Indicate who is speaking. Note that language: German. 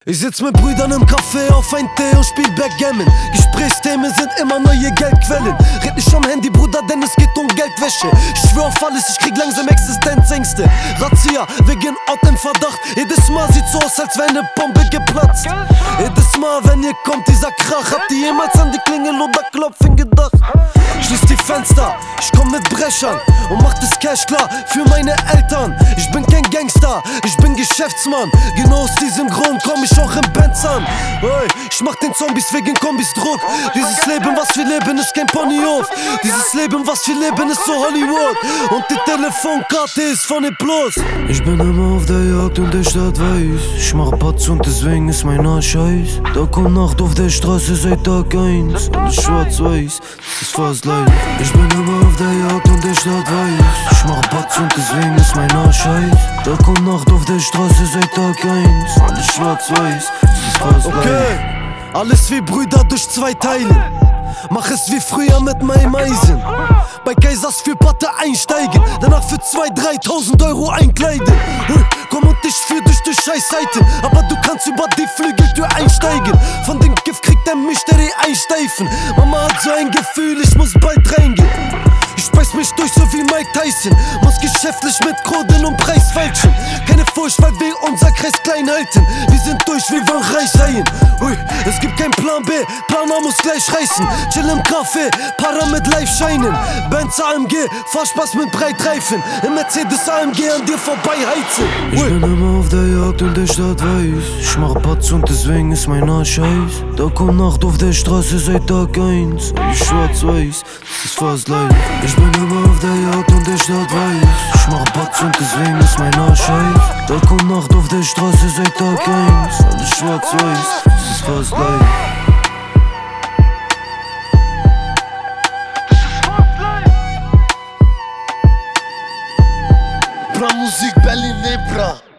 Speaker 1: Ich sitz mit Brüdern im Café auf ein Tee und spiel Backgammon. Gesprächsthemen sind immer neue Geldquellen. Red nicht am Handy, Bruder, denn es geht um Geldwäsche. Ich schwör auf alles, ich krieg langsam Existenzängste. Razzia, wegen Ort im Verdacht. Jedes Mal sieht's so aus, als wäre eine Bombe geplatzt. Jedes Mal, wenn ihr kommt, dieser Krach. Habt ihr jemals an die Klingel oder Klopfen gedacht? Schließ die Fenster, ich komm mit Brechern und mach das Cash klar für meine Eltern. Ich bin kein Gangster, ich bin Geschäftsmann. Genau aus diesem Grund komm ich auch im Benz an. Hey, ich mach den Zombies wegen Kombis Druck. Dieses Leben, was wir leben, ist kein Ponyhof. Dieses Leben, was wir leben, ist so Hollywood. Und die Telefonkarte ist von den Plus. Ich bin immer auf der Jagd und der Stadt weiß. Ich mach Patz und deswegen ist mein Arsch heiß. Da kommt Nacht auf der Straße seit Tag 1. Alles schwarz-weiß, das ist fast live. Ich bin immer auf der Jagd und der Stadt weiß. Ich mach Patz und deswegen ist mein Arsch heiß. Da kommt Nacht auf der Straße seit Tag 1. Alles schwarz-weiß, das ist fast live. Okay, alles wie Brüder durch zwei Teilen. Mach es wie früher mit meinem Eisen. Bei Kaisers für Patte einsteigen, danach für 2.000, 3.000 Euro einkleiden. Komm und ich führ dich durch Scheißseiten, aber du kannst über die Flügeltür einsteigen. Von dem Gift kriegt der Mystery einsteifen. Mama hat so ein Gefühl, ich muss bald reingehen. Ich speis mich durch so wie Mike Tyson. Muss geschäftlich mit Kronen und Preis falschen. Keine Furcht, weil wir unser Kreis klein halten. Wir sind durch, wir wollen reich sein. Ui, es gibt kein Plan B, Plan A muss gleich reißen. Chill im Café, Para mit Live-Scheinen. Benz AMG, Fahrspaß mit Breitreifen. Im Mercedes AMG an dir vorbei heizen. Ich bin immer auf der Jagd und der Stadt weiß. Ich mach Patz und deswegen ist mein Arsch heiß. Da kommt Nacht auf der Straße seit Tag 1. Alles schwarz-weiß, das ist fast live. Ich bin immer auf der Jagd und der Stadt weiß. Ich mach Patz und deswegen ist mein Arsch heiß. Da kommt Nacht auf der Straße seit Tag 1. Alles schwarz-weiß, das ist fast live.
Speaker 2: Musik Berlin Nebra.